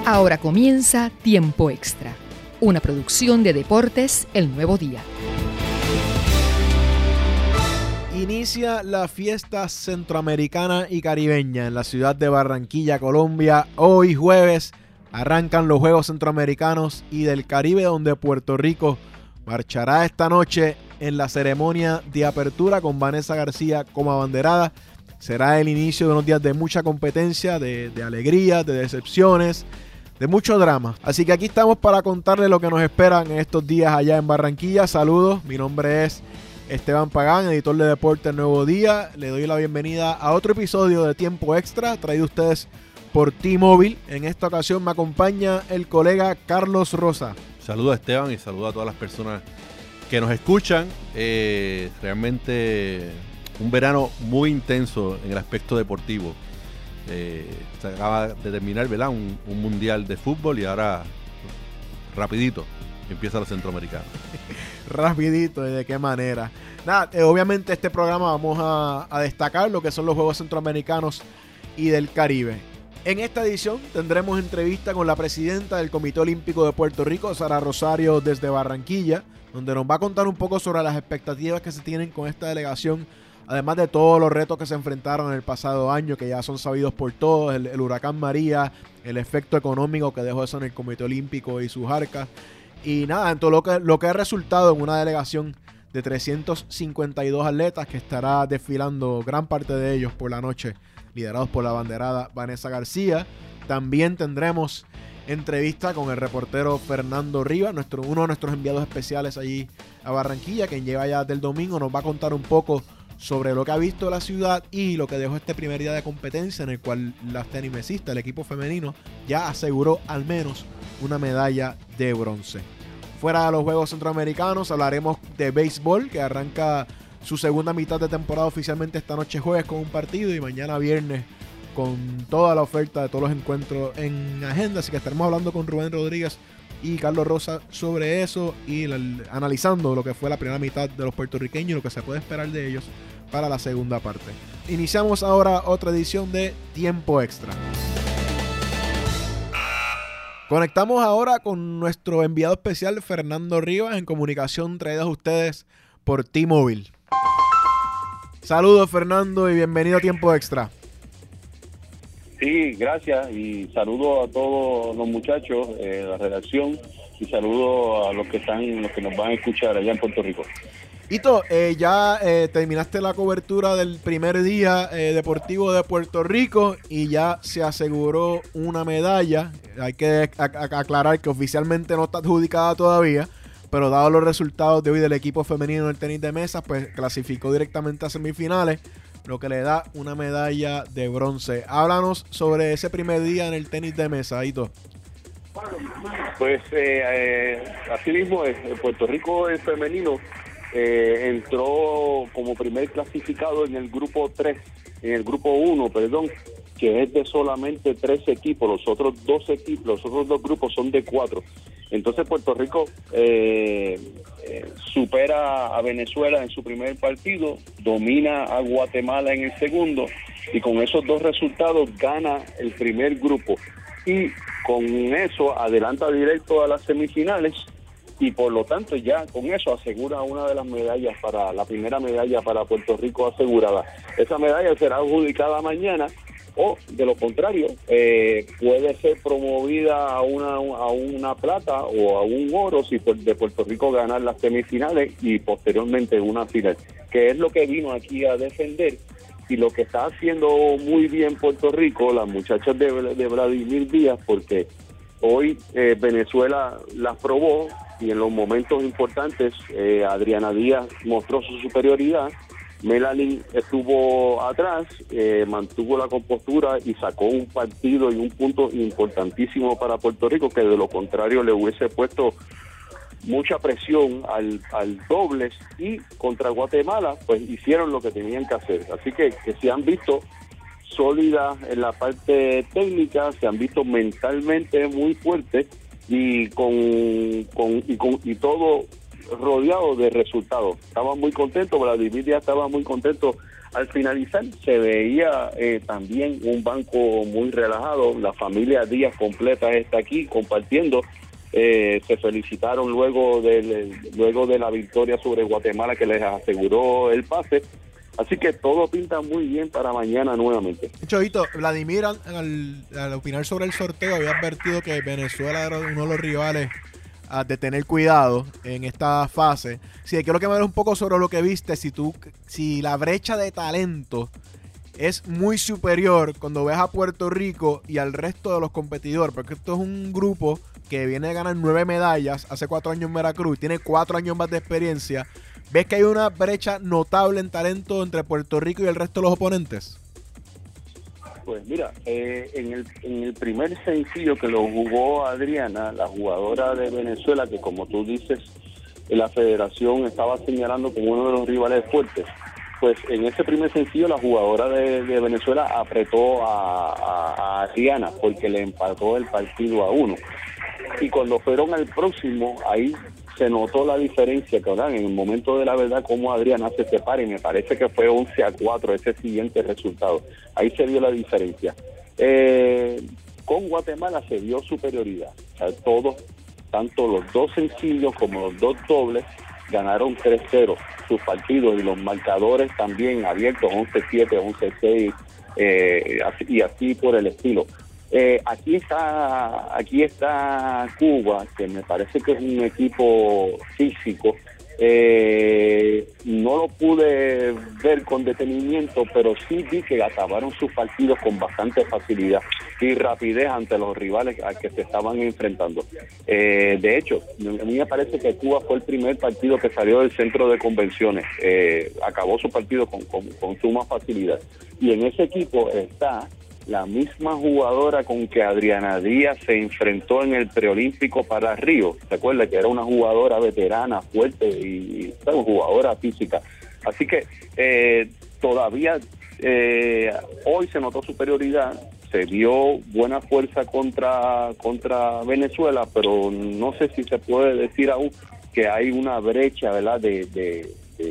Ahora comienza Tiempo Extra, una producción de Deportes El Nuevo Día. Inicia la fiesta centroamericana y caribeña en la ciudad de Barranquilla, Colombia. Hoy jueves arrancan los Juegos Centroamericanos y del Caribe, donde Puerto Rico marchará esta noche en la ceremonia de apertura con Vanessa García como abanderada. Será el inicio de unos días de mucha competencia, de alegría, de decepciones, de mucho drama. Así que aquí estamos para contarles lo que nos esperan en estos días allá en Barranquilla. Saludos, mi nombre es Esteban Pagán, editor de Deportes El Nuevo Día. Le doy la bienvenida a otro episodio de Tiempo Extra, traído a ustedes por T-Mobile. En esta ocasión me acompaña el colega Carlos Rosa. Saludos, Esteban, y saludos a todas las personas que nos escuchan. Realmente un verano muy intenso en el aspecto deportivo. Se acaba de terminar, ¿verdad? Un mundial de fútbol y ahora rapidito empieza la centroamericana. Rapidito, ¿y de qué manera? Nada, obviamente este programa vamos a destacar lo que son los Juegos Centroamericanos y del Caribe. En esta edición tendremos entrevista con la presidenta del Comité Olímpico de Puerto Rico, Sara Rosario, desde Barranquilla, donde nos va a contar un poco sobre las expectativas que se tienen con esta delegación, además de todos los retos que se enfrentaron en el pasado año, que ya son sabidos por todos, el huracán María, el efecto económico que dejó eso en el Comité Olímpico y sus arcas, y nada, en todo lo que ha resultado en una delegación de 352 atletas que estará desfilando gran parte de ellos por la noche, liderados por la abanderada Vanessa García. También tendremos entrevista con el reportero Fernando Rivas, uno de nuestros enviados especiales allí a Barranquilla, quien llega ya del domingo. Nos va a contar un poco sobre lo que ha visto la ciudad y lo que dejó este primer día de competencia, en el cual las tenisistas, el equipo femenino, ya aseguró al menos una medalla de bronce. Fuera de los Juegos Centroamericanos hablaremos de béisbol, que arranca su segunda mitad de temporada oficialmente esta noche jueves con un partido, y mañana viernes con toda la oferta de todos los encuentros en agenda. Así que estaremos hablando con Rubén Rodríguez y Carlos Rosa sobre eso y analizando lo que fue la primera mitad de los puertorriqueños y lo que se puede esperar de ellos para la segunda parte. Iniciamos ahora otra edición de Tiempo Extra. Conectamos ahora con nuestro enviado especial Fernando Rivas, en comunicación traída a ustedes por T-Mobile. Saludos, Fernando, y bienvenido a Tiempo Extra. Sí, gracias, y saludo a todos los muchachos de la redacción, y saludo a los que nos van a escuchar allá en Puerto Rico. Hito, ya terminaste la cobertura del primer día deportivo de Puerto Rico y ya se aseguró una medalla. Hay que aclarar que oficialmente no está adjudicada todavía, pero dado los resultados de hoy del equipo femenino del tenis de mesa, pues clasificó directamente a semifinales, lo que le da una medalla de bronce. Háblanos sobre ese primer día en el tenis de mesa, Hito. Pues así mismo, Puerto Rico el femenino entró como primer clasificado en el grupo 3, en el grupo 1, perdón, que es de solamente 3 equipos. Los otros dos grupos son de 4. Entonces Puerto Rico supera a Venezuela en su primer partido, domina a Guatemala en el segundo, y con esos dos resultados gana el primer grupo, y con eso adelanta directo a las semifinales, y por lo tanto ya con eso asegura una de las medallas, la primera medalla para Puerto Rico asegurada. Esa medalla será adjudicada mañana, o de lo contrario puede ser promovida a una plata o a un oro si de Puerto Rico ganar las semifinales y posteriormente una final, que es lo que vino aquí a defender, y lo que está haciendo muy bien Puerto Rico, las muchachas de Vladimir Díaz, porque hoy Venezuela las probó, y en los momentos importantes Adriana Díaz mostró su superioridad. Melanie estuvo atrás, mantuvo la compostura y sacó un partido y un punto importantísimo para Puerto Rico, que de lo contrario le hubiese puesto mucha presión al dobles, y contra Guatemala pues hicieron lo que tenían que hacer. Así que se han visto sólidas en la parte técnica, se han visto mentalmente muy fuertes, y con todo rodeado de resultados. Estaban muy contentos, Vladimir Díaz estaba muy contento Al finalizar se veía también un banco muy relajado, la familia Díaz completa está aquí compartiendo. Se felicitaron luego de la victoria sobre Guatemala que les aseguró el pase. Así que todo pinta muy bien para mañana nuevamente. Choito, Vladimir al opinar sobre el sorteo había advertido que Venezuela era uno de los rivales de tener cuidado en esta fase. Sí, quiero que me hables un poco sobre lo que viste, si la brecha de talento es muy superior cuando ves a Puerto Rico y al resto de los competidores, porque esto es un grupo que viene a ganar 9 medallas hace 4 años en Veracruz, tiene 4 años más de experiencia. ¿Ves que hay una brecha notable en talento entre Puerto Rico y el resto de los oponentes? Pues mira, en el primer sencillo que lo jugó Adriana, la jugadora de Venezuela, que como tú dices, la federación estaba señalando como uno de los rivales fuertes, pues en ese primer sencillo la jugadora de Venezuela apretó a Adriana porque le empató el partido a 1. Y cuando fueron al próximo, ahí se notó la diferencia, que ahora en el momento de la verdad como Adriana se separa, y me parece que fue 11-4 ese siguiente resultado. Ahí se vio la diferencia. Con Guatemala se vio superioridad. O sea, todos, tanto los 2 sencillos como los 2 dobles, ganaron 3-0 sus partidos, y los marcadores también abiertos, 11-7, 11-6, y así por el estilo. Aquí está Cuba, que me parece que es un equipo físico. No lo pude ver con detenimiento, pero sí vi que acabaron sus partidos con bastante facilidad y rapidez ante los rivales a que se estaban enfrentando. De hecho, a mí me parece que Cuba fue el primer partido que salió del centro de convenciones. Acabó su partido con suma facilidad. Y en ese equipo está la misma jugadora con que Adriana Díaz se enfrentó en el preolímpico para Río. ¿Se acuerda? Que era una jugadora veterana, fuerte y una jugadora física. Así que todavía hoy se notó superioridad, se vio buena fuerza contra Venezuela, pero no sé si se puede decir aún que hay una brecha, ¿verdad? de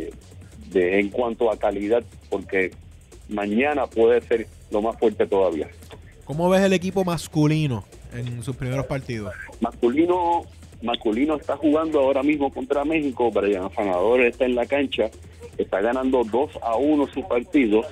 en cuanto a calidad, porque mañana puede ser lo más fuerte todavía. ¿Cómo ves el equipo masculino en sus primeros partidos? Masculino está jugando ahora mismo contra México. Brian Afanador está en la cancha, está ganando 2-1 sus partidos.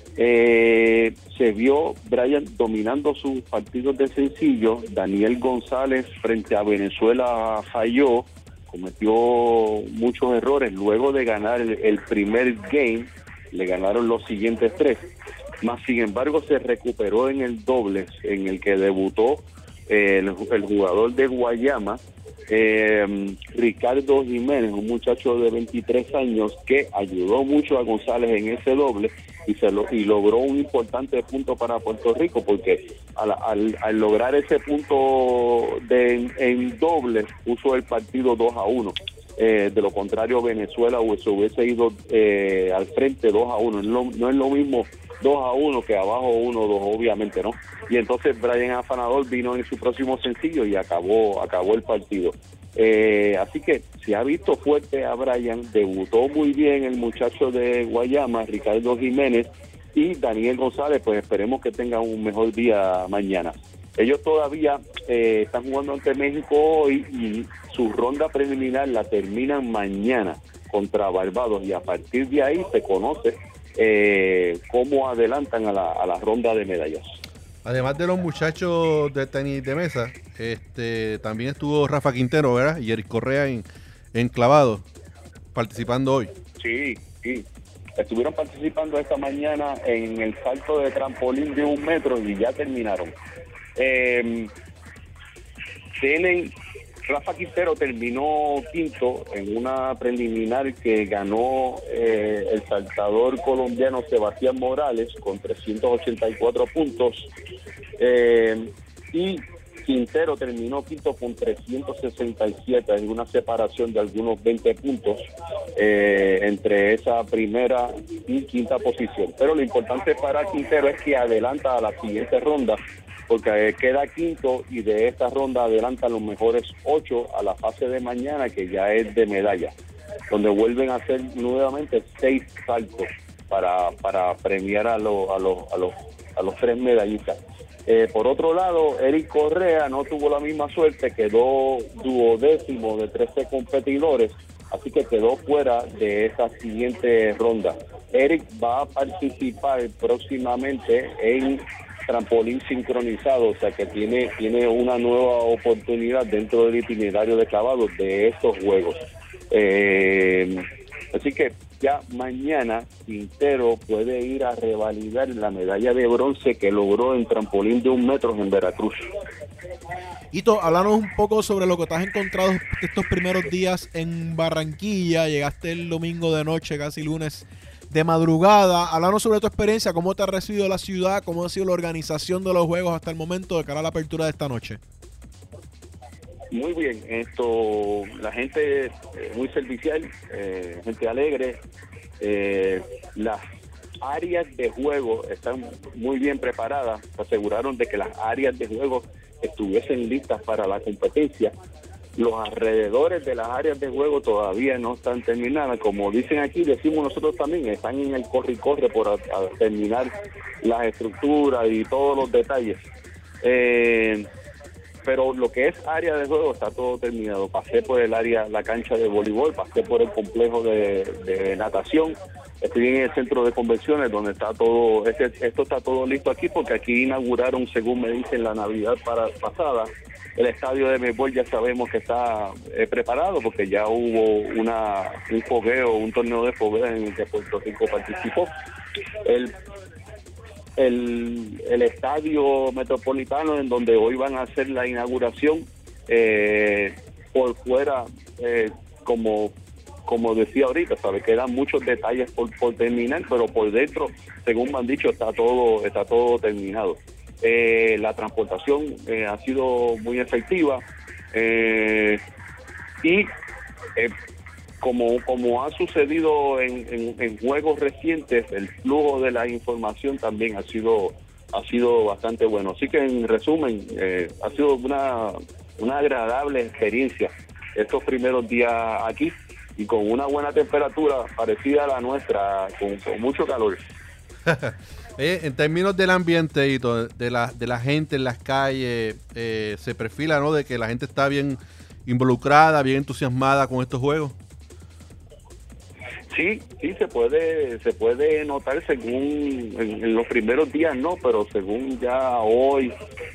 Se vio Brian dominando sus partidos de sencillo. Daniel González frente a Venezuela falló, cometió muchos errores. Luego de ganar el primer game, le ganaron los siguientes 3. Más sin embargo se recuperó en el dobles, en el que debutó el jugador de Guayama, Ricardo Jiménez, un muchacho de 23 años que ayudó mucho a González en ese doble y logró un importante punto para Puerto Rico, porque al lograr ese punto en dobles puso el partido 2-1. De lo contrario, Venezuela se hubiese ido al frente 2-1. No es lo mismo 2-1 que abajo 1-2, obviamente, ¿no? Y entonces Brian Afanador vino en su próximo sencillo y acabó el partido. Así que se ha visto fuerte a Brian, debutó muy bien el muchacho de Guayama, Ricardo Jiménez, y Daniel González, pues esperemos que tenga un mejor día mañana. Ellos todavía están jugando ante México hoy y su ronda preliminar la terminan mañana contra Barbados, y a partir de ahí se conoce cómo adelantan a la ronda de medallas. Además de los muchachos de tenis de mesa, también estuvo Rafa Quintero, ¿verdad? Y Eric Correa en clavado, participando hoy. Sí. Estuvieron participando esta mañana en el salto de trampolín de 1 metro y ya terminaron. Rafa Quintero terminó quinto en una preliminar que ganó el saltador colombiano Sebastián Morales con 384 puntos, y Quintero terminó quinto con 367, en una separación de algunos 20 puntos entre esa primera y quinta posición. Pero lo importante para Quintero es que adelanta a la siguiente ronda, porque queda quinto y de esta ronda adelantan los mejores 8 a la fase de mañana, que ya es de medalla, donde vuelven a hacer nuevamente 6 saltos para premiar a los 3 medallistas. Por otro lado, Eric Correa no tuvo la misma suerte, quedó 12º de 13 competidores, así que quedó fuera de esa siguiente ronda. Eric va a participar próximamente en trampolín sincronizado, o sea que tiene una nueva oportunidad dentro del itinerario de clavados de estos juegos. Así que ya mañana Quintero puede ir a revalidar la medalla de bronce que logró en trampolín de 1 metro en Veracruz. Hito, háblanos un poco sobre lo que te has encontrado estos primeros días en Barranquilla. Llegaste el domingo de noche, casi lunes de madrugada. Háblanos sobre tu experiencia, cómo te ha recibido la ciudad, cómo ha sido la organización de los juegos hasta el momento de cara a la apertura de esta noche. Muy bien, la gente muy servicial, gente alegre, las áreas de juego están muy bien preparadas, se aseguraron de que las áreas de juego estuviesen listas para la competencia. Los alrededores de las áreas de juego todavía no están terminadas, como dicen aquí, decimos nosotros también, están en el corre-corre por terminar las estructuras y todos los detalles. Pero lo que es área de juego está todo terminado. Pasé por el área, la cancha de voleibol, pasé por el complejo de natación, estoy en el centro de convenciones donde está todo, esto está todo listo aquí porque aquí inauguraron, según me dicen, la Navidad pasada. El estadio de béisbol ya sabemos que está preparado porque ya hubo un fogueo, un torneo de fogueo en el que Puerto Rico participó. El estadio metropolitano en donde hoy van a hacer la inauguración, por fuera, como decía ahorita, sabe, quedan muchos detalles por terminar, pero por dentro, según me han dicho, está todo terminado. La transportación ha sido muy efectiva y como ha sucedido en juegos recientes, el flujo de la información también ha sido bastante bueno. Así que en resumen, ha sido una agradable experiencia estos primeros días aquí y con una buena temperatura parecida a la nuestra, con mucho calor. En términos del ambiente y de la gente en las calles, se perfila, ¿no?, de que la gente está bien involucrada, bien entusiasmada con estos juegos. Sí, se puede notar según en los primeros días no, pero según ya hoy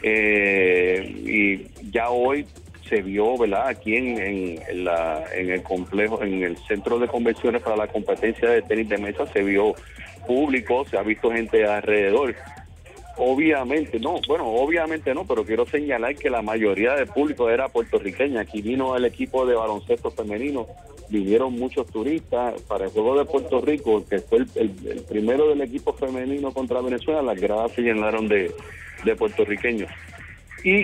y ya hoy se vio, ¿verdad?, aquí en el complejo, en el centro de convenciones para la competencia de tenis de mesa, se vio público, se ha visto gente alrededor. Obviamente no, pero quiero señalar que la mayoría del público era puertorriqueña. Aquí vino el equipo de baloncesto femenino, vinieron muchos turistas para el juego de Puerto Rico, que fue el primero del equipo femenino contra Venezuela. Las gradas se llenaron de puertorriqueños. Y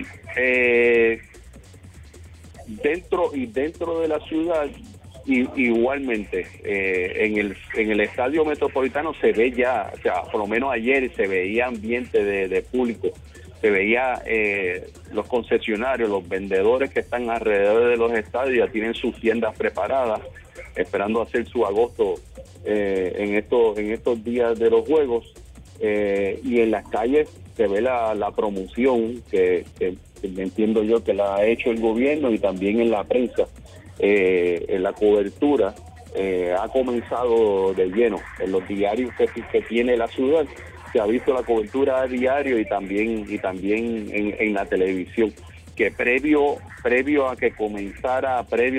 dentro de la ciudad, igualmente, en el estadio metropolitano se ve ya, o sea, por lo menos ayer se veía ambiente de público, se veía los concesionarios, los vendedores que están alrededor de los estadios ya tienen sus tiendas preparadas, esperando hacer su agosto en estos días de los juegos, y en las calles se ve la promoción que entiendo yo que la ha hecho el gobierno, y también en la prensa. En la cobertura ha comenzado de lleno. En los diarios que tiene la ciudad se ha visto la cobertura a diario, y también en la televisión, que previo a que comenzara,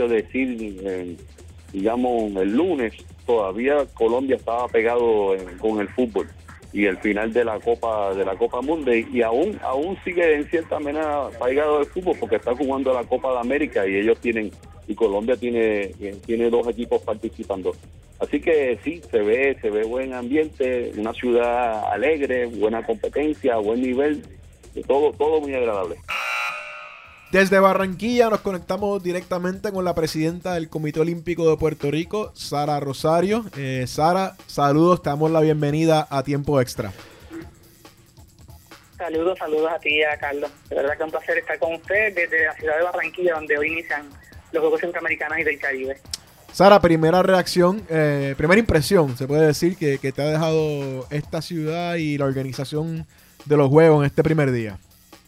digamos el lunes, todavía Colombia estaba pegado con el fútbol y el final de la Copa Mundial, y aún sigue en cierta manera pegado el fútbol porque está jugando la Copa de América, y Colombia tiene 2 equipos participando. Así que sí, se ve buen ambiente, una ciudad alegre, buena competencia, buen nivel, todo muy agradable. Desde Barranquilla nos conectamos directamente con la presidenta del Comité Olímpico de Puerto Rico, Sara Rosario. Sara, saludos, te damos la bienvenida a Tiempo Extra. Saludos a ti y a Carlos. De verdad que es un placer estar con ustedes desde la ciudad de Barranquilla, donde hoy inician los Juegos Centroamericanos y del Caribe. Sara, primera reacción, primera impresión, se puede decir, que te ha dejado esta ciudad y la organización de los juegos en este primer día.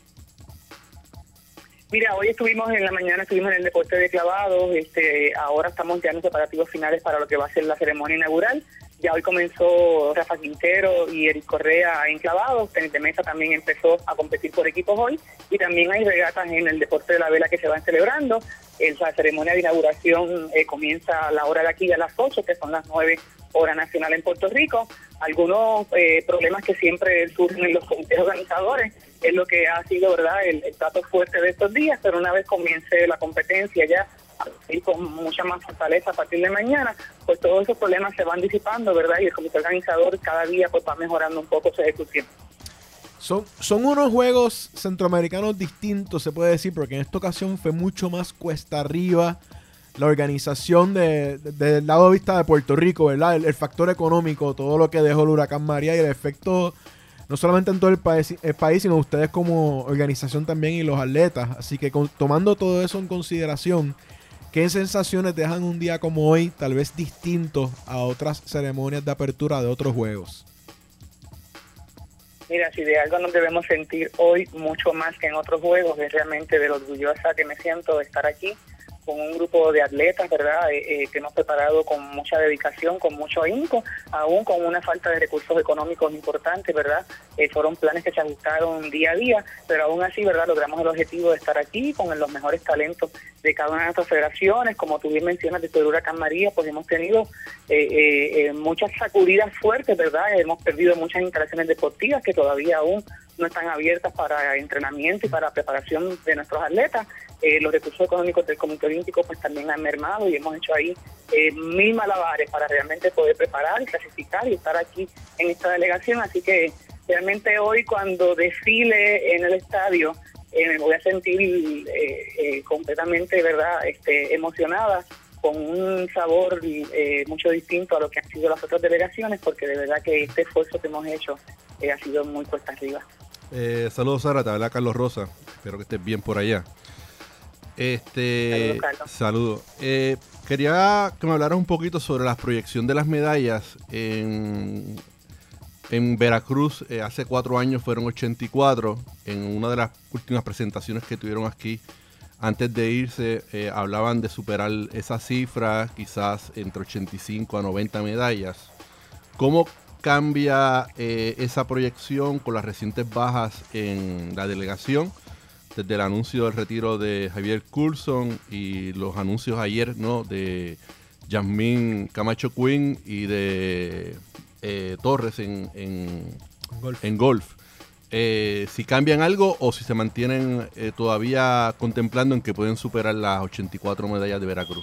Mira, hoy estuvimos en la mañana, estuvimos en el deporte de clavados, ahora estamos ya en los preparativos finales para lo que va a ser la ceremonia inaugural. Ya hoy comenzó Rafa Quintero y Eric Correa en clavados, tenis de mesa también empezó a competir por equipos hoy, y también hay regatas en el deporte de la vela que se van celebrando. La ceremonia de inauguración comienza a la hora de aquí a las 8, que son las 9 hora nacional en Puerto Rico. Algunos problemas que siempre surgen en los comités organizadores es lo que ha sido, ¿verdad?, el plato fuerte de estos días, pero una vez comience la competencia ya y con mucha más fortaleza a partir de mañana, pues todos esos problemas se van disipando, ¿verdad? Y el comité organizador cada día pues va mejorando un poco su ejecución. Son unos juegos centroamericanos distintos, se puede decir, porque en esta ocasión fue mucho más cuesta arriba la organización del lado de vista de Puerto Rico, ¿verdad? El factor económico, todo lo que dejó el huracán María y el efecto no solamente en todo el país, sino ustedes como organización también y los atletas. Así que tomando todo eso en consideración, ¿qué sensaciones dejan un día como hoy, tal vez distintos a otras ceremonias de apertura de otros juegos? Mira, si de algo nos debemos sentir hoy mucho más que en otros juegos, es realmente de lo orgullosa que me siento de estar aquí con un grupo de atletas, ¿verdad?, que hemos preparado con mucha dedicación, con mucho ahínco, aún con una falta de recursos económicos importantes, ¿verdad? Fueron planes que se ajustaron día a día, pero aún así, ¿verdad?, logramos el objetivo de estar aquí con los mejores talentos de cada una de nuestras federaciones. Como tú bien mencionas, desde el huracán María, pues hemos tenido muchas sacudidas fuertes, ¿verdad? Hemos perdido muchas instalaciones deportivas que todavía aún no están abiertas para entrenamiento y para preparación de nuestros atletas. Los recursos económicos del Comité Olímpico pues también han mermado y hemos hecho ahí 1000 malabares para realmente poder preparar y clasificar y estar aquí en esta delegación. Así que realmente hoy, cuando desfile en el estadio, me voy a sentir completamente, ¿verdad?, emocionada, con un sabor mucho distinto a lo que han sido las otras delegaciones, porque de verdad que este esfuerzo que hemos hecho ha sido muy cuesta arriba. Saludos, Sara, te habla Carlos Rosa, espero que estés bien por allá. Saludos, Carlos. Saludos. Quería que me hablaras un poquito sobre la proyección de las medallas en Veracruz. Hace 4 años fueron 84. En una de las últimas presentaciones que tuvieron aquí, antes de irse, hablaban de superar esa cifra, quizás entre 85 a 90 medallas. ¿Cómo cambia esa proyección con las recientes bajas en la delegación? Desde el anuncio del retiro de Javier Coulson y los anuncios ayer, ¿no?, de Yasmín Camacho Quinn y de Torres en golf. Si cambian algo o si se mantienen todavía contemplando en que pueden superar las 84 medallas de Veracruz.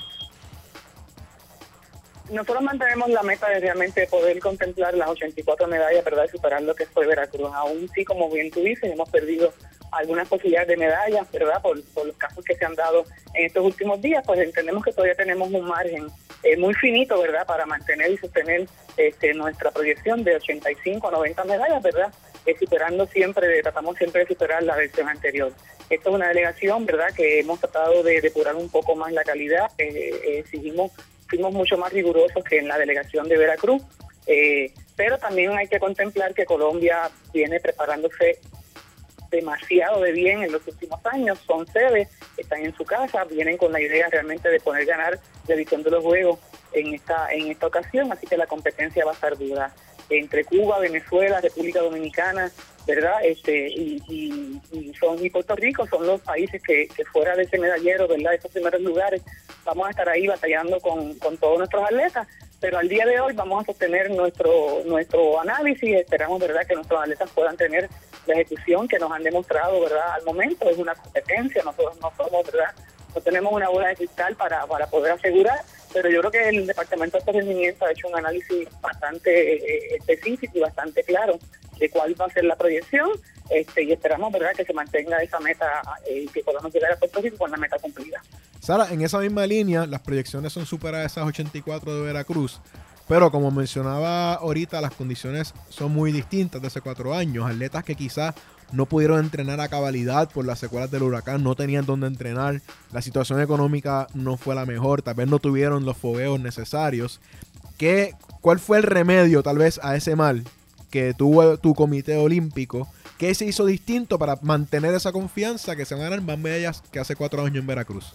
Nosotros mantenemos la meta de realmente poder contemplar las 84 medallas, ¿verdad?, y superar lo que fue Veracruz. Aún sí, como bien tú dices, hemos perdido algunas posibilidades de medallas, ¿verdad?, por los casos que se han dado en estos últimos días. Pues entendemos que todavía tenemos un margen muy finito, ¿verdad?, para mantener y sostener nuestra proyección de 85 a 90 medallas, ¿verdad?, tratamos siempre de superar la versión anterior. Esto es una delegación, ¿verdad?, que hemos tratado de depurar un poco más la calidad. Fuimos mucho más rigurosos que en la delegación de Veracruz, pero también hay que contemplar que Colombia viene preparándose demasiado de bien en los últimos años. Son sedes, están en su casa, vienen con la idea realmente de poder ganar la edición de los Juegos en esta ocasión, así que la competencia va a estar dura entre Cuba, Venezuela, República Dominicana, ¿verdad? Y Puerto Rico son los países que fuera de ese medallero, ¿verdad?, de esos primeros lugares, vamos a estar ahí batallando con todos nuestros atletas. Pero al día de hoy vamos a sostener nuestro análisis. Esperamos, ¿verdad?, que nuestros atletas puedan tener la ejecución que nos han demostrado, ¿verdad?, al momento. Es una competencia, nosotros no somos, ¿verdad?, no tenemos una bola de cristal para poder asegurar, pero yo creo que el Departamento de Rendimiento ha hecho un análisis bastante específico y bastante claro de cuál va a ser la proyección, y esperamos, ¿verdad?, que se mantenga esa meta y que podamos llegar a Puerto Rico con la meta cumplida. Sara, en esa misma línea, las proyecciones son superar esas 84 de Veracruz, pero como mencionaba ahorita, las condiciones son muy distintas de hace 4 años. Atletas que quizás no pudieron entrenar a cabalidad por las secuelas del huracán, no tenían dónde entrenar, la situación económica no fue la mejor, tal vez no tuvieron los fogueos necesarios. ¿Cuál fue el remedio tal vez a ese mal que tuvo tu comité olímpico? ¿Qué se hizo distinto para mantener esa confianza que se van a ganar más medallas que hace 4 años en Veracruz?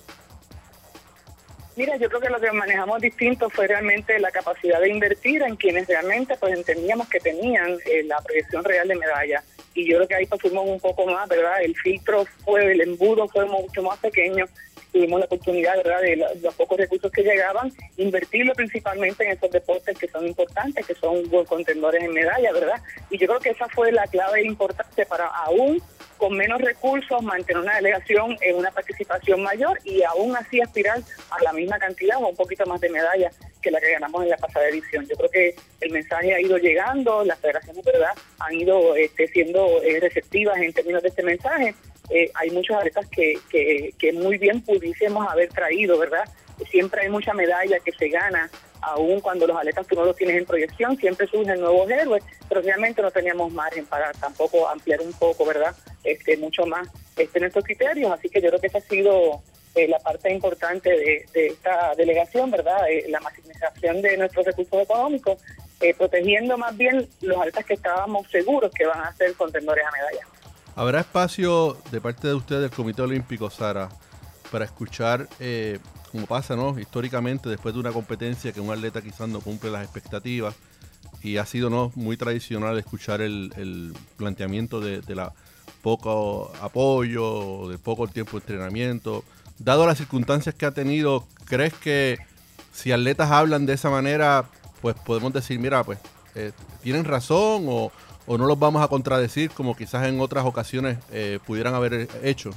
Mira, yo creo que lo que manejamos distinto fue realmente la capacidad de invertir en quienes realmente pues entendíamos que tenían la proyección real de medalla. Y yo creo que ahí pues fuimos un poco más, ¿verdad? El filtro el embudo fue mucho más pequeño. Tuvimos la oportunidad, ¿verdad?, de los pocos recursos que llegaban, invertirlo principalmente en esos deportes que son importantes, que son contendores en medalla, ¿verdad? Y yo creo que esa fue la clave importante para aún con menos recursos mantener una delegación en una participación mayor y aún así aspirar a la misma cantidad o un poquito más de medallas que la que ganamos en la pasada edición. Yo creo que el mensaje ha ido llegando, las federaciones, ¿verdad?, han ido siendo receptivas en términos de este mensaje. Hay muchos atletas que muy bien pudiésemos haber traído, ¿verdad? Siempre hay mucha medalla que se gana, aún cuando los atletas tú no los tienes en proyección, siempre surgen nuevos héroes, pero realmente no teníamos margen para tampoco ampliar un poco, ¿verdad? Mucho más nuestros criterios, así que yo creo que esa ha sido la parte importante de esta delegación, ¿verdad? La maximización de nuestros recursos económicos, protegiendo más bien los atletas que estábamos seguros que van a ser contendores a medalla. ¿Habrá espacio de parte de usted del Comité Olímpico, Sara, para escuchar, como pasa, ¿no?, históricamente, después de una competencia que un atleta quizás no cumple las expectativas y ha sido, ¿no?, muy tradicional escuchar el planteamiento de la poco apoyo, de poco tiempo de entrenamiento? Dado las circunstancias que ha tenido, ¿crees que si atletas hablan de esa manera, pues podemos decir, mira, pues tienen razón o no los vamos a contradecir como quizás en otras ocasiones pudieran haber hecho?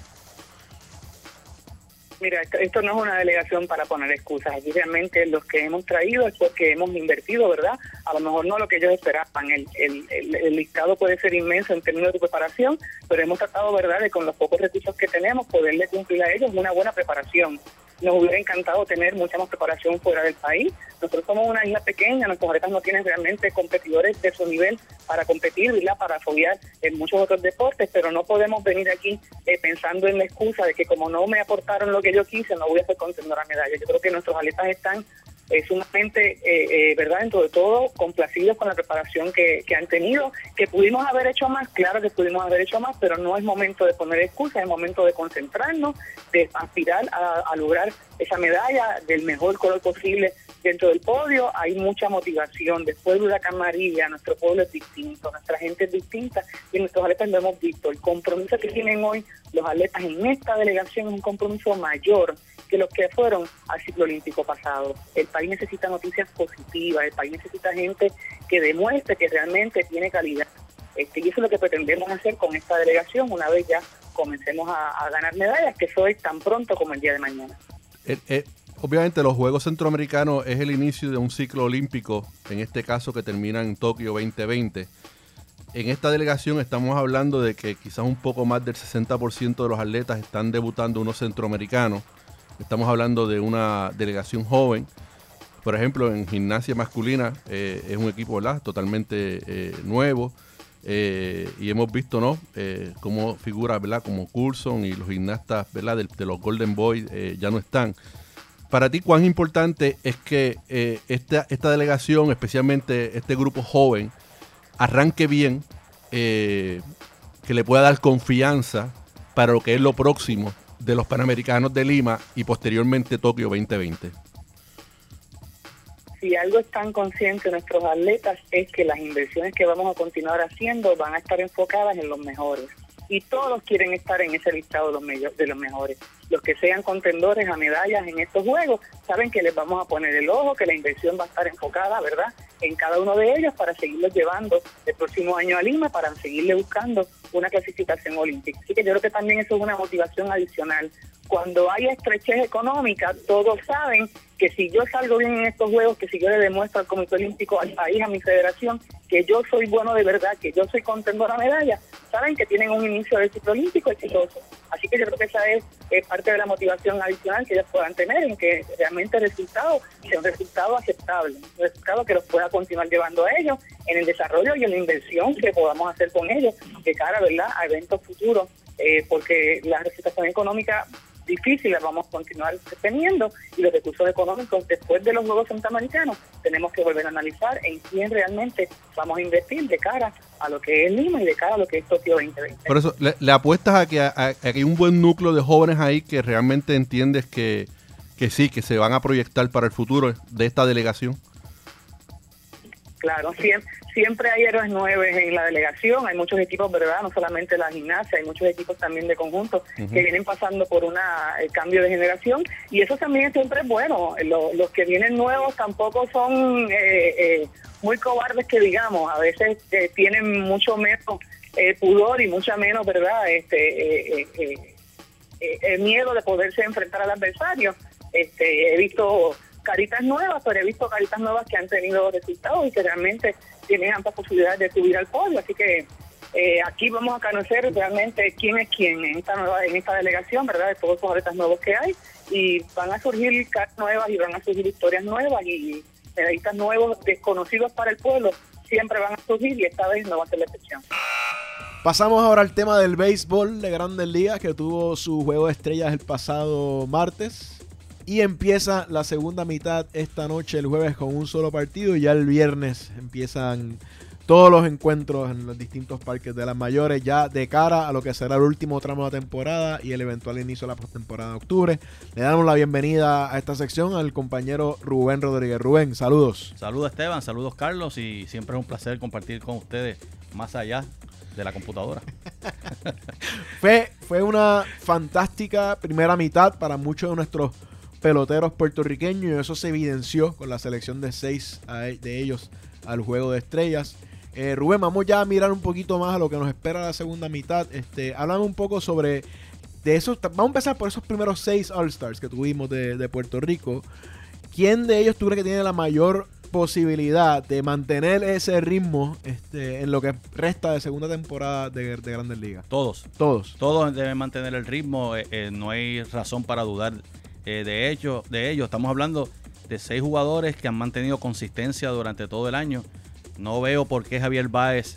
Mira, esto no es una delegación para poner excusas. Aquí realmente los que hemos traído es porque hemos invertido, ¿verdad? A lo mejor no lo que ellos esperaban. El listado puede ser inmenso en términos de preparación, pero hemos tratado, ¿verdad?, de con los pocos recursos que tenemos poderle cumplir a ellos una buena preparación. Nos hubiera encantado tener mucha más preparación fuera del país. Nosotros somos una isla pequeña, nuestros atletas no tienen realmente competidores de su nivel para competir, ¿verdad?, para foguear en muchos otros deportes, pero no podemos venir aquí pensando en la excusa de que como no me aportaron lo que yo quise, no voy a ser contendor a medalla. Yo creo que nuestros atletas están sumamente, ¿verdad?, dentro de todo, complacidos con la preparación que han tenido, que pudimos haber hecho más, claro que pudimos haber hecho más, pero no es momento de poner excusas, es momento de concentrarnos, de aspirar a lograr esa medalla del mejor color posible dentro del podio. Hay mucha motivación. Después de Huracán María, nuestro pueblo es distinto, nuestra gente es distinta y nuestros atletas lo hemos visto. El compromiso que tienen hoy los atletas en esta delegación es un compromiso mayor que los que fueron al ciclo olímpico pasado. El país necesita noticias positivas, el país necesita gente que demuestre que realmente tiene calidad. Y eso es lo que pretendemos hacer con esta delegación una vez ya comencemos a ganar medallas, que eso es tan pronto como el día de mañana. Obviamente los Juegos Centroamericanos es el inicio de un ciclo olímpico, en este caso que termina en Tokio 2020. En esta delegación estamos hablando de que quizás un poco más del 60% de los atletas están debutando unos centroamericanos. Estamos hablando de una delegación joven. Por ejemplo, en gimnasia masculina es un equipo, ¿verdad?, totalmente nuevo. Y hemos visto, ¿no?, cómo figuras, ¿verdad?, como Coulson y los gimnastas, ¿verdad?, de los Golden Boys ya no están. Para ti, ¿cuán importante es que esta delegación, especialmente este grupo joven, arranque bien, que le pueda dar confianza para lo que es lo próximo de los Panamericanos de Lima y posteriormente Tokio 2020? Si algo están conscientes nuestros atletas es que las inversiones que vamos a continuar haciendo van a estar enfocadas en los mejores. Y todos quieren estar en ese listado de los mejores. Los que sean contendores a medallas en estos Juegos saben que les vamos a poner el ojo, que la inversión va a estar enfocada, ¿verdad?, en cada uno de ellos para seguirlos llevando el próximo año a Lima, para seguirle buscando una clasificación olímpica. Así que yo creo que también eso es una motivación adicional. Cuando hay estrechez económica, todos saben que si yo salgo bien en estos Juegos, que si yo le demuestro al Comité Olímpico, al país, a mi federación, que yo soy bueno de verdad, que yo soy contendor a medalla, saben que tienen un inicio del ciclo olímpico exitoso. Así que yo creo que esa es parte de la motivación adicional que ellos puedan tener, en que realmente el resultado sea un resultado aceptable, un resultado que los pueda continuar llevando a ellos en el desarrollo y en la inversión que podamos hacer con ellos de cara, ¿verdad?, a eventos futuros, porque la situación económica difícil la vamos a continuar teniendo, y los recursos económicos después de los Juegos Centroamericanos tenemos que volver a analizar en quién realmente vamos a invertir de cara a lo que es Lima y de cara a lo que es Tokio 2020. Por eso, ¿le apuestas a que hay un buen núcleo de jóvenes ahí que realmente entiendes que sí, que se van a proyectar para el futuro de esta delegación? Claro, siempre hay héroes nuevos en la delegación, hay muchos equipos, ¿verdad? No solamente la gimnasia, hay muchos equipos también de conjunto que vienen pasando por el cambio de generación, y eso también siempre es bueno. Los que vienen nuevos tampoco son muy cobardes, que digamos, a veces tienen mucho menos pudor y mucha menos, ¿verdad?, miedo de poderse enfrentar al adversario. He visto caritas nuevas, pero he visto caritas nuevas que han tenido resultados y que realmente tienen amplias posibilidades de subir al podio. Así que aquí vamos a conocer realmente quién es quién en esta delegación, ¿verdad?, de todos los atletas nuevos que hay, y van a surgir caras nuevas y van a surgir historias nuevas, y medallistas nuevos desconocidos para el pueblo siempre van a surgir, y esta vez no va a ser la excepción. Pasamos ahora al tema del béisbol de Grandes Ligas, que tuvo su juego de estrellas el pasado martes. Y empieza la segunda mitad esta noche, el jueves, con un solo partido. Y ya el viernes empiezan todos los encuentros en los distintos parques de las mayores, ya de cara a lo que será el último tramo de la temporada y el eventual inicio de la postemporada de octubre. Le damos la bienvenida a esta sección al compañero Rubén Rodríguez. Rubén, saludos. Saludos, Esteban, saludos, Carlos, y siempre es un placer compartir con ustedes más allá de la computadora. Fue una fantástica primera mitad para muchos de nuestros peloteros puertorriqueños, y eso se evidenció con la selección de 6 de ellos al juego de estrellas. Rubén, vamos ya a mirar un poquito más a lo que nos espera la segunda mitad. Háblame un poco sobre de eso. Vamos a empezar por esos primeros 6 All-Stars que tuvimos de Puerto Rico. ¿Quién de ellos tú crees que tiene la mayor posibilidad de mantener ese ritmo en lo que resta de segunda temporada de Grandes Ligas? Todos deben mantener el ritmo. No hay razón para dudar de ellos. Estamos hablando de 6 jugadores que han mantenido consistencia durante todo el año. No veo por qué Javier Báez,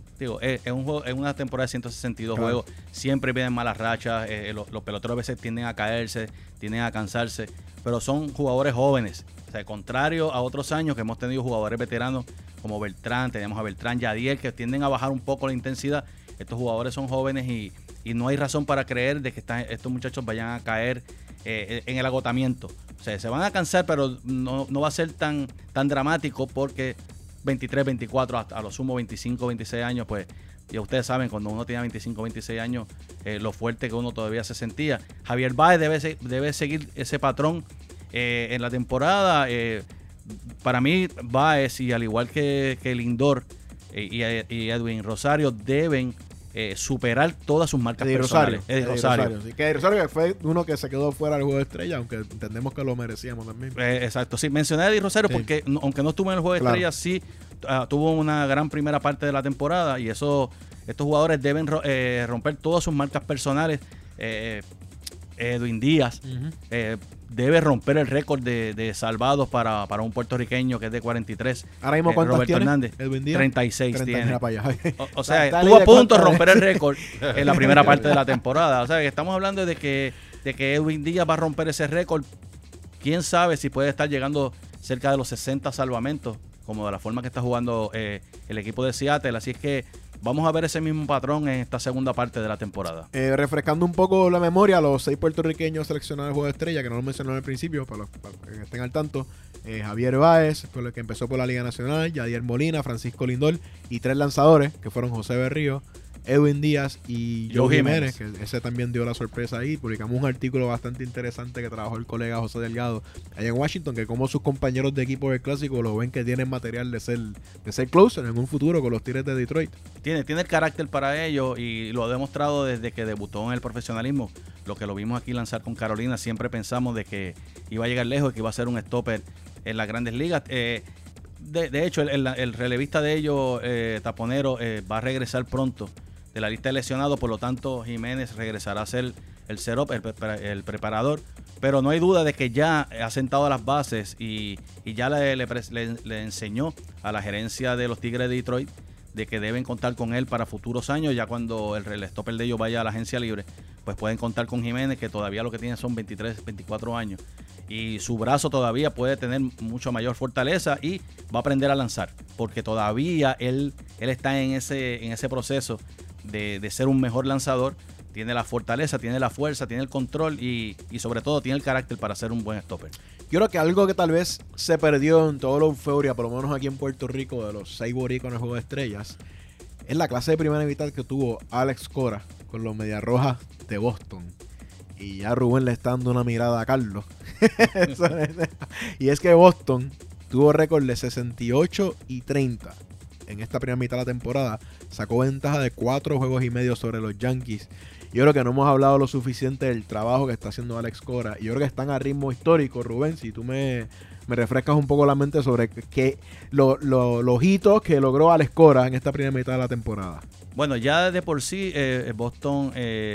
en una temporada de 162 juegos, siempre vienen malas rachas, los peloteros a veces tienden a caerse, tienden a cansarse, pero son jugadores jóvenes. O sea, contrario a otros años que hemos tenido jugadores veteranos como Beltrán, tenemos a Beltrán, Yadier, que tienden a bajar un poco la intensidad. Estos jugadores son jóvenes y no hay razón para creer de que estos muchachos vayan a caer en el agotamiento. O sea, se van a cansar, pero no va a ser tan dramático, porque 23, 24, a lo sumo 25, 26 años, pues ya ustedes saben, cuando uno tiene 25, 26 años, lo fuerte que uno todavía se sentía. Javier Báez debe seguir ese patrón en la temporada. Para mí, Báez, y al igual que Lindor y Edwin Rosario, deben superar todas sus marcas personales. Rosario. Sí, que Rosario fue uno que se quedó fuera del juego de estrella, aunque entendemos que lo merecíamos también. Exacto, sí, mencioné a Edwin Rosario porque aunque no estuvo en el juego de estrella, sí tuvo una gran primera parte de la temporada, y estos jugadores deben romper todas sus marcas personales. Edwin Díaz debe romper el récord de salvados para un puertorriqueño que es de 43. Ahora mismo, ¿cuántos Roberto tiene Hernández, Edwin Díaz? 36 tiene. O sea, Dale estuvo a de punto de cuenta, romper el récord en la primera parte de la temporada. O sea, que estamos hablando de que Edwin Díaz va a romper ese récord. Quién sabe si puede estar llegando cerca de los 60 salvamentos, como de la forma que está jugando el equipo de Seattle. Así es que vamos a ver ese mismo patrón en esta segunda parte de la temporada. Refrescando un poco la memoria, los 6 puertorriqueños seleccionados al juego de estrella, que no lo mencionaron al principio, para que estén al tanto. Javier Báez, con el que empezó por la Liga Nacional, Yadier Molina, Francisco Lindor, y 3 lanzadores, que fueron José Berrío, Edwin Díaz y Joe Jiménez, que ese también dio la sorpresa ahí. Publicamos un artículo bastante interesante que trabajó el colega José Delgado allá en Washington, que como sus compañeros de equipo del Clásico lo ven que tienen material de ser closer en un futuro con los Tigres de Detroit. Tiene el carácter para ello, y lo ha demostrado desde que debutó en el profesionalismo. Lo que lo vimos aquí lanzar con Carolina, siempre pensamos de que iba a llegar lejos y que iba a ser un stopper en las Grandes Ligas. de hecho, el relevista de ellos, Taponero, va a regresar pronto de la lista de lesionados, por lo tanto Jiménez regresará a ser el setup, el preparador, pero no hay duda de que ya ha sentado las bases y ya le enseñó a la gerencia de los Tigres de Detroit de que deben contar con él para futuros años. Ya cuando el stopper de ellos vaya a la agencia libre, pues pueden contar con Jiménez, que todavía lo que tiene son 23, 24 años. Y su brazo todavía puede tener mucho mayor fortaleza y va a aprender a lanzar, porque todavía él está en ese proceso de ser un mejor lanzador. Tiene la fortaleza, tiene la fuerza, tiene el control y sobre todo tiene el carácter para ser un buen stopper. Yo creo que algo que tal vez se perdió en toda la euforia, por lo menos aquí en Puerto Rico, de los 6 boricuas en el Juego de Estrellas, es la clase de primera mitad que tuvo Alex Cora con los Medias Rojas de Boston. Y ya Rubén le está dando una mirada a Carlos. Y es que Boston tuvo récord de 68-30 en esta primera mitad de la temporada. Sacó ventaja de 4 juegos y medio sobre los Yankees. Yo creo que no hemos hablado lo suficiente del trabajo que está haciendo Alex Cora. Y yo creo que están a ritmo histórico, Rubén. Si tú me refrescas un poco la mente sobre los hitos que logró Alex Cora en esta primera mitad de la temporada. Bueno, ya de por sí Boston,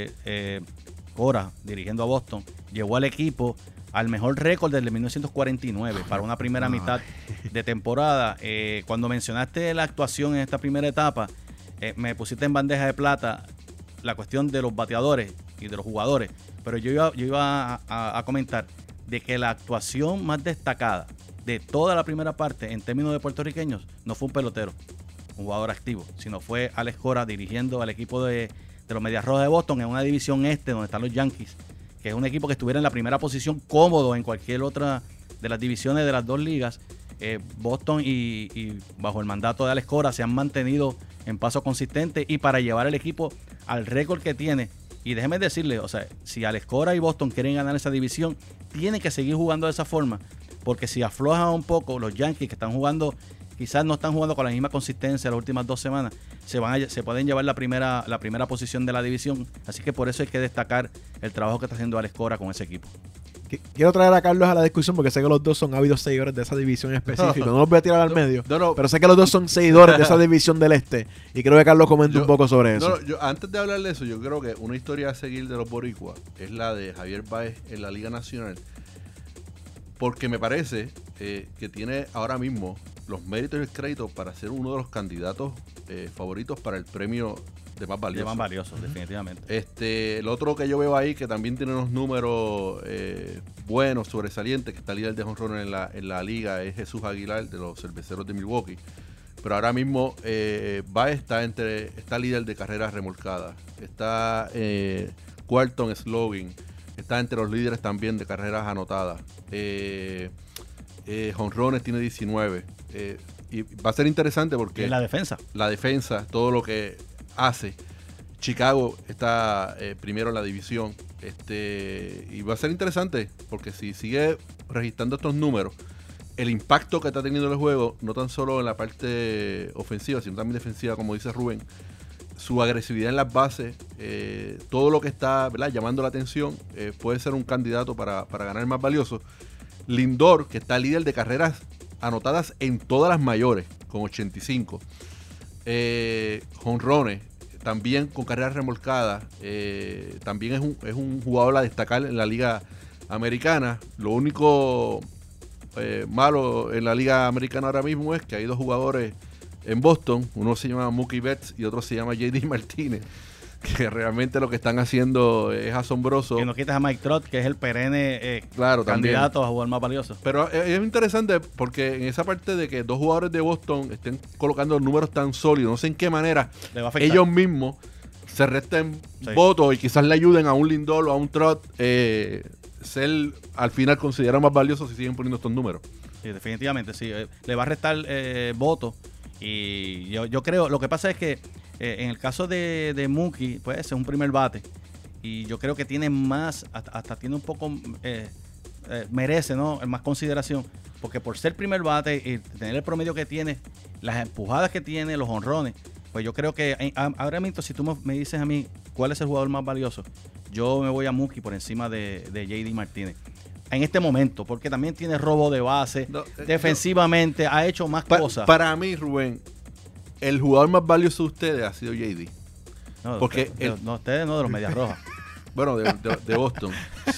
Cora, dirigiendo a Boston, llevó al equipo al mejor récord desde 1949 para una primera mitad de temporada. Cuando mencionaste la actuación en esta primera etapa, me pusiste en bandeja de plata la cuestión de los bateadores y de los jugadores, pero yo iba a comentar de que la actuación más destacada de toda la primera parte en términos de puertorriqueños no fue un pelotero, un jugador activo, sino fue Alex Cora dirigiendo al equipo de los Medias Rojas de Boston en una división este donde están los Yankees, que es un equipo que estuviera en la primera posición cómodo en cualquier otra de las divisiones de las dos ligas. Boston y bajo el mandato de Alex Cora se han mantenido en paso consistente y para llevar el equipo al récord que tiene. Y déjeme decirle, o sea, si Alex Cora y Boston quieren ganar esa división, tienen que seguir jugando de esa forma, porque si aflojan un poco los Yankees, que están jugando, quizás no están jugando con la misma consistencia las últimas 2 semanas, se pueden llevar la primera posición de la división. Así que por eso hay que destacar el trabajo que está haciendo Alex Cora con ese equipo. Quiero traer a Carlos a la discusión porque sé que los dos son ávidos seguidores de esa división específica. No los voy a tirar al medio, pero sé que los dos son seguidores de esa división del este. Y creo que Carlos comente un poco sobre eso. Antes de hablar de eso, yo creo que una historia a seguir de los boricuas es la de Javier Báez en la Liga Nacional. Porque me parece que tiene ahora mismo los méritos y el crédito para ser uno de los candidatos favoritos para el premio de más valioso. De más valioso, definitivamente. El otro que yo veo ahí, que también tiene unos números buenos, sobresalientes, que está líder de jonrones en la liga, es Jesús Aguilar, de los Cerveceros de Milwaukee. Pero ahora mismo Baez está líder de carreras remolcadas. Está cuarto en slugging. Está entre los líderes también de carreras anotadas. Jonrones tiene 19. Y va a ser interesante porque... ¿En la defensa? La defensa, todo lo que hace. Chicago está primero en la división. Y va a ser interesante porque si sigue registrando estos números, el impacto que está teniendo el juego, no tan solo en la parte ofensiva, sino también defensiva, como dice Rubén, su agresividad en las bases, todo lo que está, ¿verdad?, llamando la atención, puede ser un candidato para ganar más valioso. Lindor, que está líder de carreras anotadas en todas las mayores, con 85. Jonrones, también con carreras remolcadas, también es un jugador a destacar en la liga americana. Lo único malo en la liga americana ahora mismo es que hay 2 jugadores en Boston, uno se llama Mookie Betts y otro se llama JD Martínez, que realmente lo que están haciendo es asombroso. Que no quitas a Mike Trout, que es el perenne candidato también a jugar más valioso. Pero es interesante porque en esa parte de que 2 jugadores de Boston estén colocando números tan sólidos, no sé en qué manera ellos mismos se resten votos y quizás le ayuden a un Lindor o a un Trout ser al final considerado más valioso si siguen poniendo estos números. Sí, definitivamente, sí. Le va a restar votos. Y yo creo, lo que pasa es que en el caso de Mookie, pues es un primer bate. Y yo creo que tiene más, hasta tiene un poco, merece, ¿no?, más consideración. Porque por ser primer bate y tener el promedio que tiene, las empujadas que tiene, los honrones, pues yo creo que ahora mismo, si tú me dices a mí cuál es el jugador más valioso, yo me voy a Mookie por encima de JD Martínez. en este momento, porque también tiene robo de base, defensivamente ha hecho más cosas. Para mí, Rubén, el jugador más valioso de ustedes ha sido JD. No, porque ustedes no, de los Medias Rojas. Bueno, de Boston.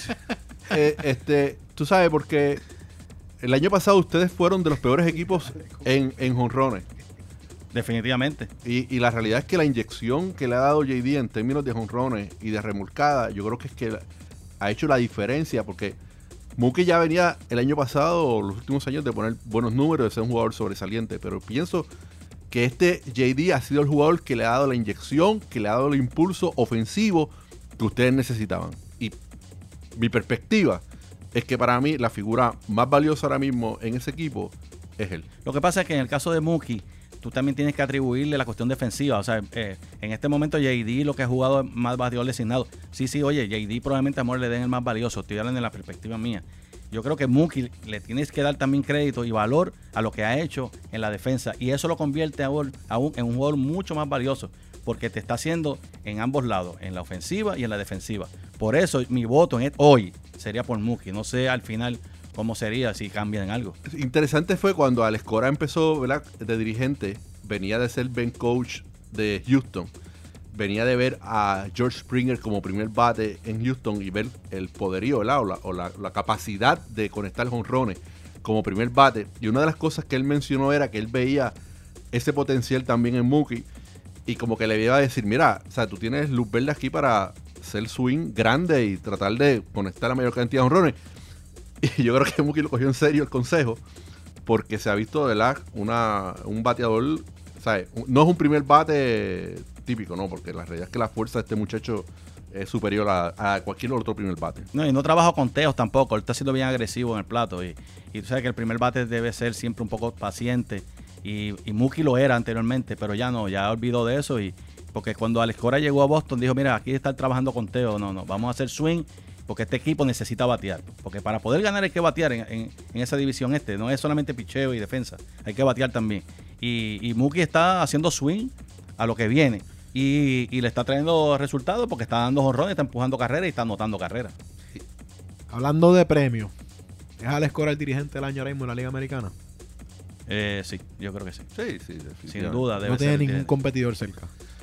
Tú sabes, porque el año pasado ustedes fueron de los peores equipos en jonrones. Definitivamente. Y la realidad es que la inyección que le ha dado JD en términos de jonrones y de remolcada, yo creo que es que ha hecho la diferencia, porque Mookie ya venía el año pasado, los últimos años, de poner buenos números, de ser un jugador sobresaliente, pero pienso que JD ha sido el jugador que le ha dado la inyección, que le ha dado el impulso ofensivo que ustedes necesitaban. Y mi perspectiva es que para mí la figura más valiosa ahora mismo en ese equipo es él. Lo que pasa es que en el caso de Mookie, tú también tienes que atribuirle la cuestión defensiva. O sea, en este momento JD lo que ha jugado es más bateador designado. Sí, oye, JD probablemente a Moore le den el más valioso. Estoy hablando de la perspectiva mía. Yo creo que Mookie le tienes que dar también crédito y valor a lo que ha hecho en la defensa. Y eso lo convierte aún en un jugador mucho más valioso, porque te está haciendo en ambos lados, en la ofensiva y en la defensiva. Por eso mi voto hoy sería por Mookie. No sé al final cómo sería si cambian algo. Interesante fue cuando Alex Cora empezó, ¿verdad?, de dirigente. Venía de ser bench coach de Houston. Venía de ver a George Springer como primer bate en Houston y ver el poderío, ¿verdad?, o la capacidad de conectar jonrones como primer bate. Y una de las cosas que él mencionó era que él veía ese potencial también en Mookie, y como que le iba a decir, mira, o sea, tú tienes luz verde aquí para hacer swing grande y tratar de conectar la mayor cantidad de jonrones. Y yo creo que Mookie lo cogió en serio el consejo, porque se ha visto, ¿verdad?, un bateador, ¿sabes? No es un primer bate típico, ¿no? Porque la realidad es que la fuerza de este muchacho es superior a cualquier otro primer bate. No, y no trabaja con teos tampoco. Él está siendo bien agresivo en el plato. Y tú sabes que el primer bate debe ser siempre un poco paciente. Y Mookie lo era anteriormente, pero ya no, ya olvidó de eso. Porque cuando Alex Cora llegó a Boston, dijo, mira, aquí está trabajando con teo. No, vamos a hacer swing, porque este equipo necesita batear. Porque para poder ganar hay que batear en esa división no es solamente picheo y defensa. Hay que batear también. Y Mookie está haciendo swing a lo que viene. Y le está trayendo resultados porque está dando jonrones, está empujando carreras y está anotando carreras. Hablando de premios, ¿es Alex Cora el dirigente del año ahora mismo en la Liga Americana? Sí, yo creo que sí. Sí, sin duda. No tiene ningún competidor cerca.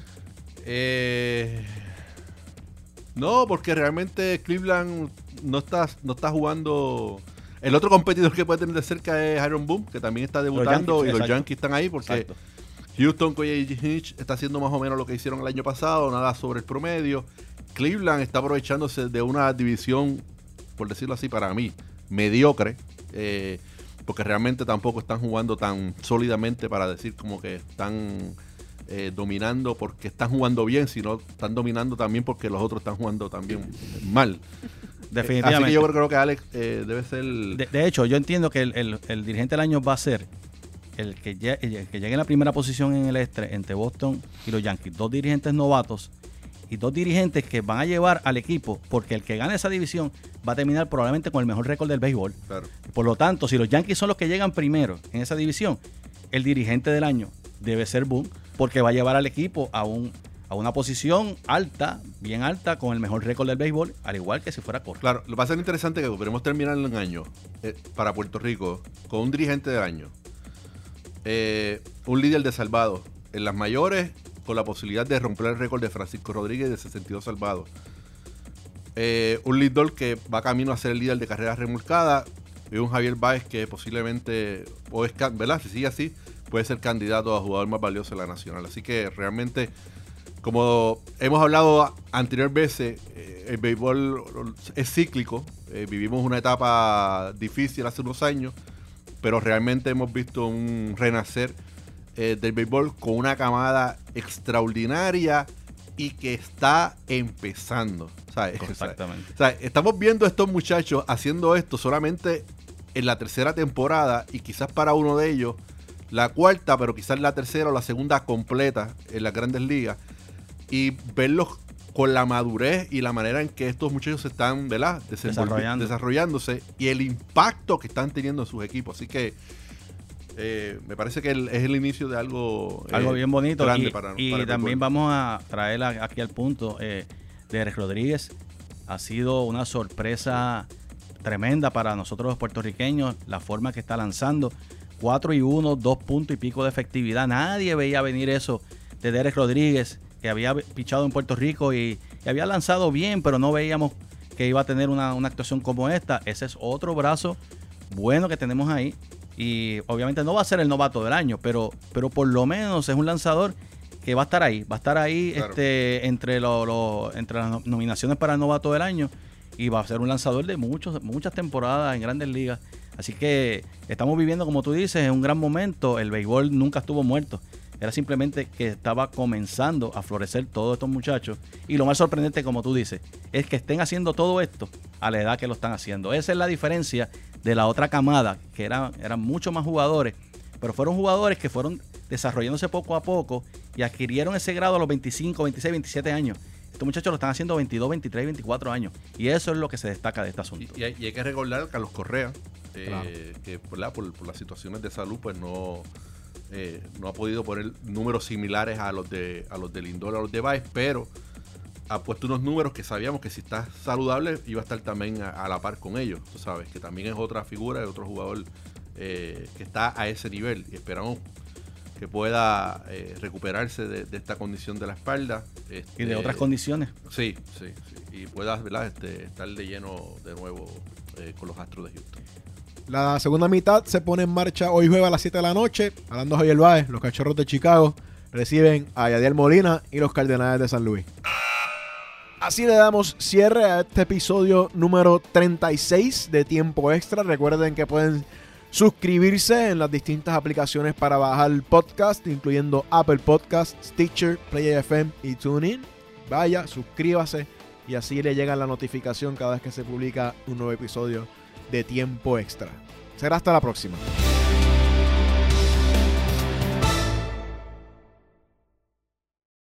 No, porque realmente Cleveland no está jugando. El otro competidor que puede tener de cerca es Aaron Boone, que también está debutando, y los Yankees están ahí porque exacto. Houston con J.J. Hinch está haciendo más o menos lo que hicieron el año pasado, nada sobre el promedio. Cleveland está aprovechándose de una división, por decirlo así, para mí, mediocre, porque realmente tampoco están jugando tan sólidamente para decir como que están dominando porque están jugando bien, sino están dominando también porque los otros están jugando también mal. Definitivamente. Así que yo creo que Alex debe ser... De hecho, yo entiendo que el dirigente del año va a ser el que llegue en la primera posición en el este entre Boston y los Yankees. 2 dirigentes novatos y 2 dirigentes que van a llevar al equipo, porque el que gane esa división va a terminar probablemente con el mejor récord del béisbol. Claro. Por lo tanto, si los Yankees son los que llegan primero en esa división, el dirigente del año debe ser Boone, porque va a llevar al equipo a una posición alta, bien alta, con el mejor récord del béisbol, al igual que si fuera Cora. Claro, lo que va a ser interesante que podremos terminar en un año para Puerto Rico con un dirigente del año, un líder de salvados en las mayores, con la posibilidad de romper el récord de Francisco Rodríguez de 62 salvados, un leader que va camino a ser el líder de carreras remolcadas, y un Javier Báez que posiblemente, ¿verdad?, si sigue así, puede ser candidato a jugador más valioso de la nacional. Así que realmente, como hemos hablado anteriores veces, el béisbol es cíclico. Vivimos una etapa difícil hace unos años, pero realmente hemos visto un renacer del béisbol con una camada extraordinaria y que está empezando, ¿sabes? Exactamente. O sea, estamos viendo a estos muchachos haciendo esto solamente en la tercera temporada, y quizás para uno de ellos la cuarta, pero quizás la tercera o la segunda completa en las Grandes Ligas, y verlos con la madurez y la manera en que estos muchachos están, ¿verdad?, desarrollándose, y el impacto que están teniendo en sus equipos. Así que me parece que es el inicio de algo bien bonito. Grande y también vamos a traer aquí al punto de Alex Rodríguez. Ha sido una sorpresa tremenda para nosotros los puertorriqueños, la forma que está lanzando. 4-1, 2 puntos y pico de efectividad. Nadie veía venir eso de Derek Rodríguez, que había pichado en Puerto Rico y había lanzado bien, pero no veíamos que iba a tener una actuación como esta. Ese es otro brazo bueno que tenemos ahí. Y obviamente no va a ser el novato del año, pero por lo menos es un lanzador que va a estar ahí. Va a estar ahí claro, entre las nominaciones para el novato del año. Y va a ser un lanzador de muchas temporadas en Grandes Ligas. Así que estamos viviendo, como tú dices, en un gran momento. El béisbol nunca estuvo muerto. Era simplemente que estaba comenzando a florecer todos estos muchachos. Y lo más sorprendente, como tú dices, es que estén haciendo todo esto a la edad que lo están haciendo. Esa es la diferencia de la otra camada, que eran muchos más jugadores. Pero fueron jugadores que fueron desarrollándose poco a poco y adquirieron ese grado a los 25, 26, 27 años. Estos muchachos lo están haciendo 22, 23, 24 años. Y eso es lo que se destaca de este asunto. Y hay que recordar a Carlos Correa, claro, que por las situaciones de salud, pues no ha podido poner números similares a los de Lindor, a los de Baez, pero ha puesto unos números que sabíamos que si está saludable iba a estar también a la par con ellos. Tú sabes, que también es otra figura, es otro jugador que está a ese nivel. Y esperamos que pueda recuperarse de esta condición de la espalda. Y de otras condiciones. Sí. Y pueda, ¿verdad? Estar de lleno de nuevo con los Astros de Houston. La segunda mitad se pone en marcha hoy jueves a las 7 de la noche. Hablando Javier Báez, los Cachorros de Chicago reciben a Yadiel Molina y los Cardenales de San Luis. Así le damos cierre a este episodio número 36 de Tiempo Extra. Recuerden que pueden suscribirse en las distintas aplicaciones para bajar el podcast, incluyendo Apple Podcasts, Stitcher, Play FM y TuneIn. Vaya, suscríbase y así le llega la notificación cada vez que se publica un nuevo episodio de Tiempo Extra. Será hasta la próxima.